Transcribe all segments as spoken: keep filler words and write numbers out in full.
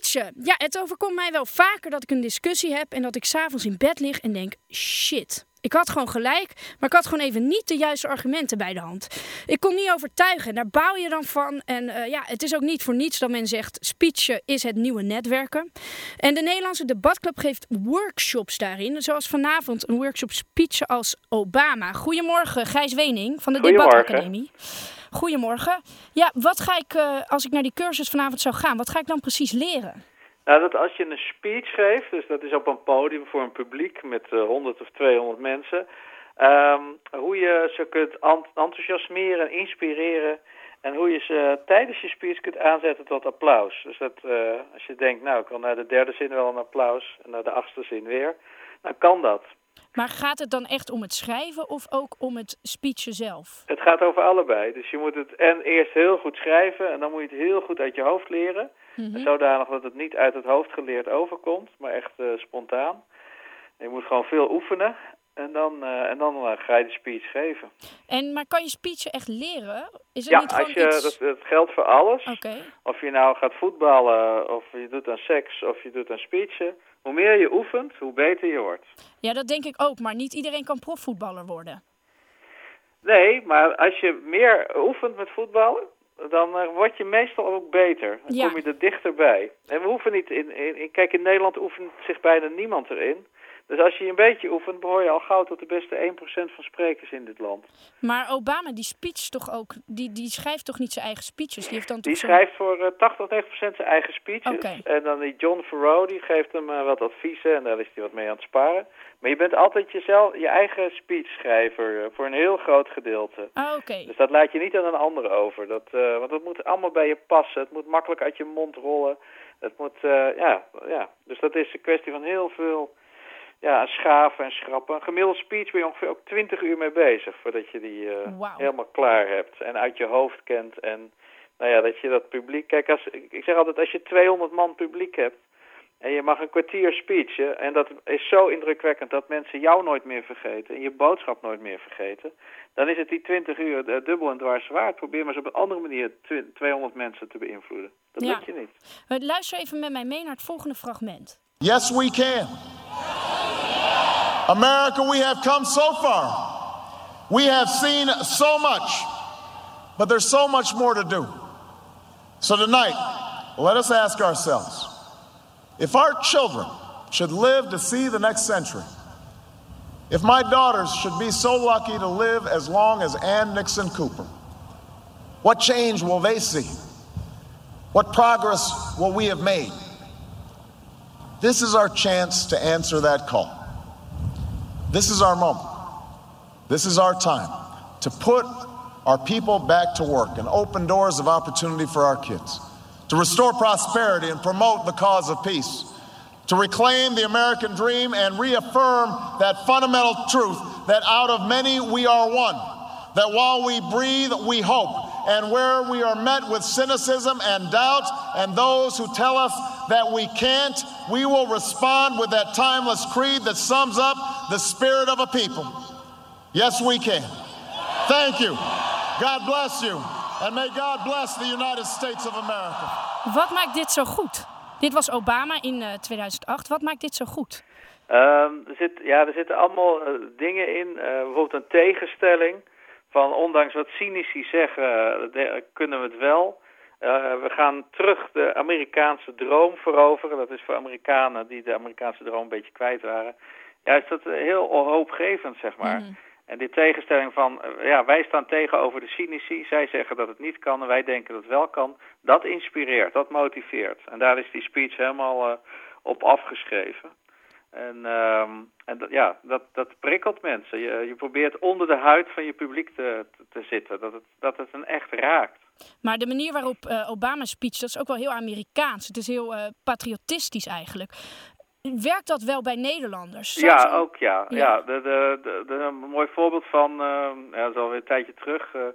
speechen. Ja, het overkomt mij wel vaker dat ik een discussie heb en dat ik 's avonds in bed lig en denk, shit. Ik had gewoon gelijk, maar ik had gewoon even niet de juiste argumenten bij de hand. Ik kon niet overtuigen, daar bouw je dan van. En uh, ja, het is ook niet voor niets dat men zegt, speechen is het nieuwe netwerken. En de Nederlandse Debatclub geeft workshops daarin. Zoals vanavond een workshop speechen als Obama. Goedemorgen, Gijs Wening van de Debatacademie. Goedemorgen. Ja, wat ga ik, uh, als ik naar die cursus vanavond zou gaan, wat ga ik dan precies leren? Nou, dat als je een speech geeft, dus dat is op een podium voor een publiek met uh, honderd of tweehonderd mensen, um, hoe je ze kunt enthousiasmeren, inspireren en hoe je ze tijdens je speech kunt aanzetten tot applaus. Dus dat uh, als je denkt, nou, ik wil naar de derde zin wel een applaus en naar de achtste zin weer, dan kan dat. Maar gaat het dan echt om het schrijven of ook om het speechen zelf? Het gaat over allebei. Dus je moet het en eerst heel goed schrijven en dan moet je het heel goed uit je hoofd leren. Mm-hmm. Zodanig dat het niet uit het hoofd geleerd overkomt, maar echt uh, spontaan. En je moet gewoon veel oefenen en dan, uh, en dan uh, ga je de speech geven. En, maar kan je speechen echt leren? Is het ja, niet gewoon als je, iets... dat, dat geldt voor alles. Okay. Of je nou gaat voetballen, of je doet aan seks, of je doet aan speechen. Hoe meer je oefent, hoe beter je wordt. Ja, dat denk ik ook, maar niet iedereen kan profvoetballer worden. Nee, maar als je meer oefent met voetballen, dan uh, word je meestal ook beter. Dan ja. kom je er dichterbij. En we hoeven niet in, in... Kijk, in Nederland oefent zich bijna niemand erin. Dus als je een beetje oefent, behoor je al gauw tot de beste één procent van sprekers in dit land. Maar Obama, die speech toch ook... Die, die schrijft toch niet zijn eigen speeches? Die, heeft dan die toch schrijft zo... voor uh, tachtig tot negentig procent zijn eigen speeches. Okay. En dan die John Farrow, die geeft hem uh, wat adviezen en daar is hij wat mee aan het sparen. Maar je bent altijd jezelf, je eigen speechschrijver uh, voor een heel groot gedeelte. Ah, okay. Dus dat laat je niet aan een ander over. Dat, uh, want dat moet allemaal bij je passen. Het moet makkelijk uit je mond rollen. Het moet, uh, ja, ja. Dus dat is een kwestie van heel veel... Ja, schaven en schrappen. Een gemiddeld speech ben je ongeveer ook twintig uur mee bezig voordat je die uh, wow. helemaal klaar hebt en uit je hoofd kent. En nou ja, dat je dat publiek... Kijk, als, ik zeg altijd, als je tweehonderd man publiek hebt en je mag een kwartier speechen en dat is zo indrukwekkend dat mensen jou nooit meer vergeten en je boodschap nooit meer vergeten, dan is het die twintig uur uh, dubbel en dwars waard. Probeer maar eens op een andere manier tweehonderd mensen te beïnvloeden. Dat ja. lukt je niet. Luister even met mij mee naar het volgende fragment. Yes, we can. America, we have come so far. We have seen so much, but there's so much more to do. So tonight, let us ask ourselves, if our children should live to see the next century, if my daughters should be so lucky to live as long as Ann Nixon Cooper, what change will they see? What progress will we have made? This is our chance to answer that call. This is our moment. This is our time to put our people back to work and open doors of opportunity for our kids, to restore prosperity and promote the cause of peace, to reclaim the American dream and reaffirm that fundamental truth that out of many we are one, that while we breathe, we hope, and where we are met with cynicism and doubt and those who tell us that we can't, we will respond with that timeless creed that sums up the spirit of a people. Yes, we can. Thank you. God bless you. And may God bless the United States of America. Wat maakt dit zo goed? Dit was Obama in uh, tweeduizend acht. Wat maakt dit zo goed? Um, er, zit, ja, er zitten allemaal uh, dingen in. Uh, bijvoorbeeld een tegenstelling. Van ondanks wat cynici zeggen, uh, de, kunnen we het wel. Uh, we gaan terug de Amerikaanse droom veroveren. Dat is voor Amerikanen die de Amerikaanse droom een beetje kwijt waren. Ja, is dat heel hoopgevend, zeg maar. Mm. En die tegenstelling van, uh, ja, wij staan tegenover de cynici. Zij zeggen dat het niet kan en wij denken dat het wel kan. Dat inspireert, dat motiveert. En daar is die speech helemaal uh, op afgeschreven. En, um, en dat, ja, dat, dat prikkelt mensen. Je, je probeert onder de huid van je publiek te, te, te zitten. Dat het, dat het een echt raakt. Maar de manier waarop uh, Obama's speech, dat is ook wel heel Amerikaans. Het is heel uh, patriotistisch eigenlijk. Werkt dat wel bij Nederlanders? Zou ja, zo... ook ja. ja. ja de, de, de, de, een mooi voorbeeld van, uh, ja, dat is alweer een tijdje terug. Uh,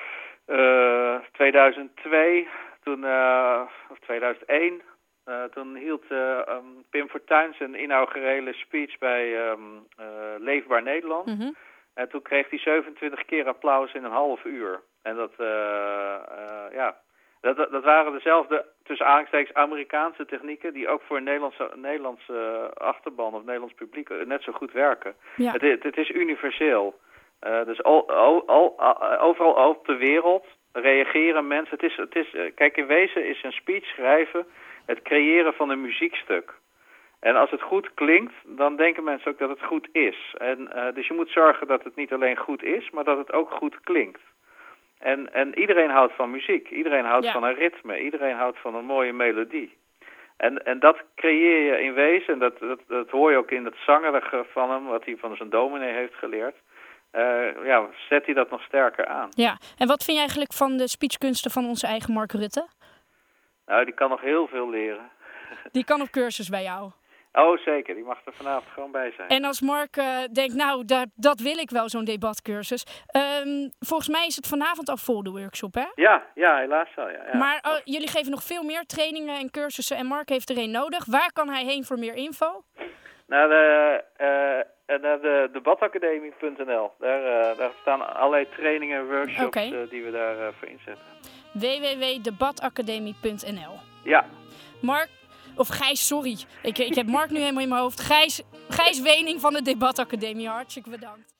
uh, tweeduizend twee, toen, uh, of tweeduizend één... Uh, toen hield uh, um, Pim Fortuyn zijn inaugurele speech bij um, uh, Leefbaar Nederland. Mm-hmm. En toen kreeg hij zevenentwintig keer applaus in een half uur. En dat, uh, uh, ja, Dat, dat, dat waren dezelfde, tussen aanhalingstekens, Amerikaanse technieken die ook voor een Nederlandse, Nederlandse achterban of Nederlands publiek net zo goed werken. Ja. Het, het, het is universeel. Uh, dus al, al, al, overal op de wereld reageren mensen. Het is, het is, kijk, in wezen is een speech schrijven het creëren van een muziekstuk. En als het goed klinkt, dan denken mensen ook dat het goed is. En, uh, dus je moet zorgen dat het niet alleen goed is, maar dat het ook goed klinkt. En, en iedereen houdt van muziek. Iedereen houdt ja. van een ritme. Iedereen houdt van een mooie melodie. En, en dat creëer je in wezen. En dat, dat, dat hoor je ook in het zangerige van hem, wat hij van zijn dominee heeft geleerd. Uh, ja, zet hij dat nog sterker aan. Ja, en wat vind je eigenlijk van de speechkunsten van onze eigen Mark Rutte? Nou, die kan nog heel veel leren. Die kan op cursus bij jou? Oh, zeker. Die mag er vanavond gewoon bij zijn. En als Mark uh, denkt, nou, dat, dat wil ik wel, zo'n debatcursus. Um, volgens mij is het vanavond al vol, de workshop, hè? Ja, ja, helaas wel, ja. ja. Maar uh, jullie geven nog veel meer trainingen en cursussen en Mark heeft er een nodig. Waar kan hij heen voor meer info? Naar de, uh, naar de debatacademie punt n l. Daar, uh, daar staan allerlei trainingen en workshops okay. uh, die we daarvoor uh, voor inzetten. w w w punt debatacademie punt n l. Ja. Mark, of Gijs, sorry. Ik, ik heb Mark nu helemaal in mijn hoofd. Gijs, Gijs Wening van de Debatacademie, hartstikke bedankt.